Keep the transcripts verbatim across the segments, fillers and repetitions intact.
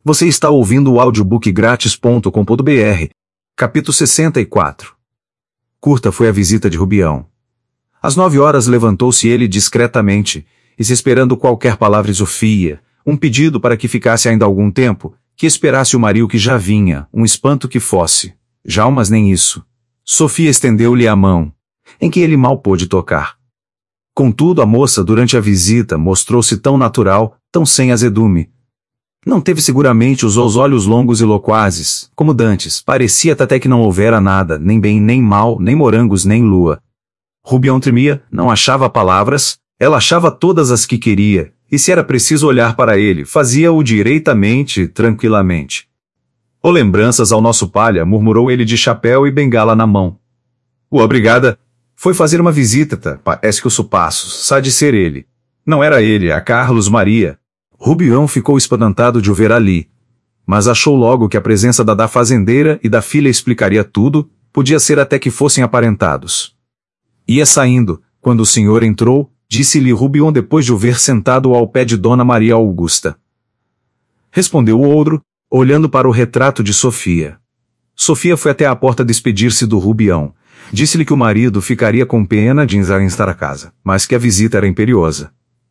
Você está ouvindo o audiobook grátis ponto com ponto br. Capítulo sessenta e quatro. Curta foi a visita de Rubião. Às nove horas levantou-se ele discretamente, e se esperando qualquer palavra de Sofia, um pedido para que ficasse ainda algum tempo, que esperasse o marido que já vinha, um espanto que fosse. Já mas nem isso. Sofia estendeu-lhe a mão, em que ele mal pôde tocar. Contudo, a moça, durante a visita, mostrou-se tão natural, tão sem azedume. Não teve seguramente os olhos longos e loquazes, como dantes, parecia até que não houvera nada, nem bem nem mal, nem morangos nem lua. Rubião tremia, não achava palavras, ela achava todas as que queria, e se era preciso olhar para ele, fazia-o direitamente, tranquilamente. Ô lembranças ao nosso palha, murmurou ele de chapéu e bengala na mão. O obrigada foi fazer uma visita, parece que o supassos, sá de ser ele. Não era ele, a Carlos Maria. Rubião ficou espantado de o ver ali, mas achou logo que a presença da da fazendeira e da filha explicaria tudo, podia ser até que fossem aparentados. Ia saindo, quando o senhor entrou, disse-lhe Rubião depois de o ver sentado ao pé de Dona Maria Augusta. Respondeu o outro, olhando para o retrato de Sofia. Sofia foi até à porta despedir-se do Rubião. Disse-lhe que o marido ficaria com pena de estar a casa, mas que a visita era imperiosa.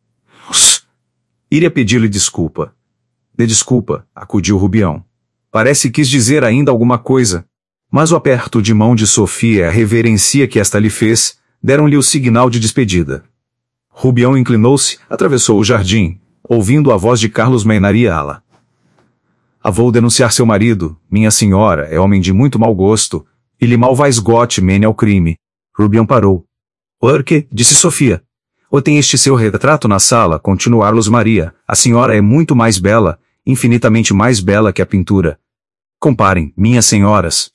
Iria pedir-lhe desculpa. De desculpa, acudiu Rubião. Parece que quis dizer ainda alguma coisa. Mas o aperto de mão de Sofia e a reverencia que esta lhe fez, deram-lhe o signal de despedida. Rubião inclinou-se, atravessou o jardim, ouvindo a voz de Carlos Mainariala. Ah, vou denunciar seu marido, minha senhora, é homem de muito mau gosto, e lhe mal vai esgote mene ao crime. Rubião parou. Por quê? Disse Sofia. Ou tem este seu retrato na sala, continuou Carlos Maria, a senhora é muito mais bela, infinitamente mais bela que a pintura. Comparem, minhas senhoras,